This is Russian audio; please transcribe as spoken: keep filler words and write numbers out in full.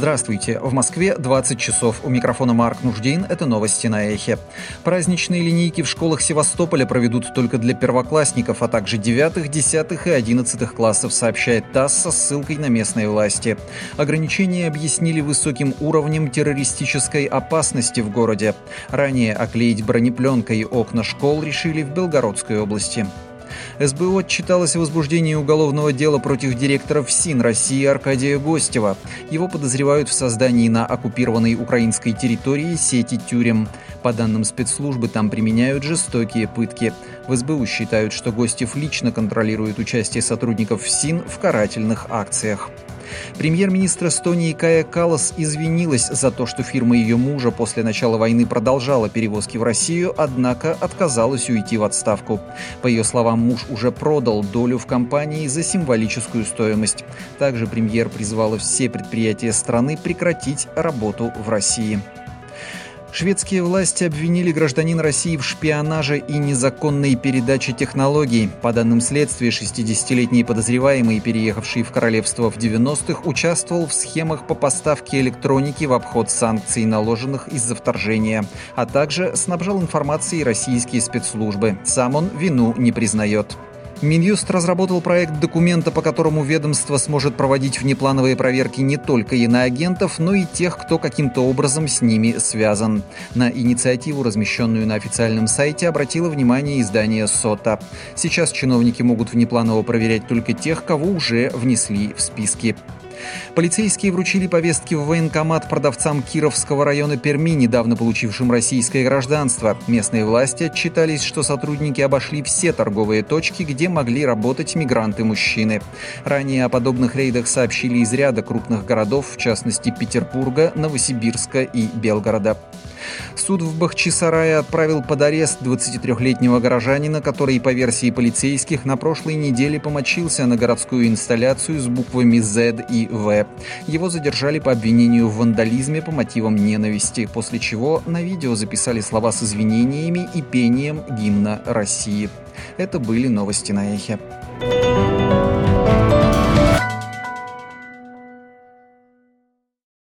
Здравствуйте. В Москве двадцать часов. У микрофона Марк Нуждин. Это новости на Эхе. Праздничные линейки в школах Севастополя проведут только для первоклассников, а также девятых, десятых и одиннадцатых классов, сообщает ТАСС со ссылкой на местные власти. Ограничения объяснили высоким уровнем террористической опасности в городе. Ранее оклеить бронепленкой окна школ решили в Белгородской области. СБУ отчиталось о возбуждении уголовного дела против директора ФСИН России Аркадия Гостева. Его подозревают в создании на оккупированной украинской территории сети тюрем. По данным спецслужбы, там применяют жестокие пытки. В СБУ считают, что Гостев лично контролирует участие сотрудников ФСИН в карательных акциях. Премьер-министр Эстонии Кая Каллас извинилась за то, что фирма ее мужа после начала войны продолжала перевозки в Россию, однако отказалась уйти в отставку. По ее словам, муж уже продал долю в компании за символическую стоимость. Также премьер призвала все предприятия страны прекратить работу в России. Шведские власти обвинили гражданина России в шпионаже и незаконной передаче технологий. По данным следствия, шестидесятилетний подозреваемый, переехавший в королевство в девяностых, участвовал в схемах по поставке электроники в обход санкций, наложенных из-за вторжения, а также снабжал информацией российские спецслужбы. Сам он вину не признает. Минюст разработал проект документа, по которому ведомство сможет проводить внеплановые проверки не только иноагентов, но и тех, кто каким-то образом с ними связан. На инициативу, размещенную на официальном сайте, обратило внимание издание СОТА. Сейчас чиновники могут внепланово проверять только тех, кого уже внесли в списки. Полицейские вручили повестки в военкомат продавцам Кировского района Перми, недавно получившим российское гражданство. Местные власти отчитались, что сотрудники обошли все торговые точки, где могли работать мигранты-мужчины. Ранее о подобных рейдах сообщили из ряда крупных городов, в частности Петербурга, Новосибирска и Белгорода. Суд в Бахчисарае отправил под арест двадцатитрёхлетнего горожанина, который, по версии полицейских, на прошлой неделе помочился на городскую инсталляцию с буквами «З» и «В». Его задержали по обвинению в вандализме по мотивам ненависти, после чего на видео записали слова с извинениями и пением гимна России. Это были новости на Эхе.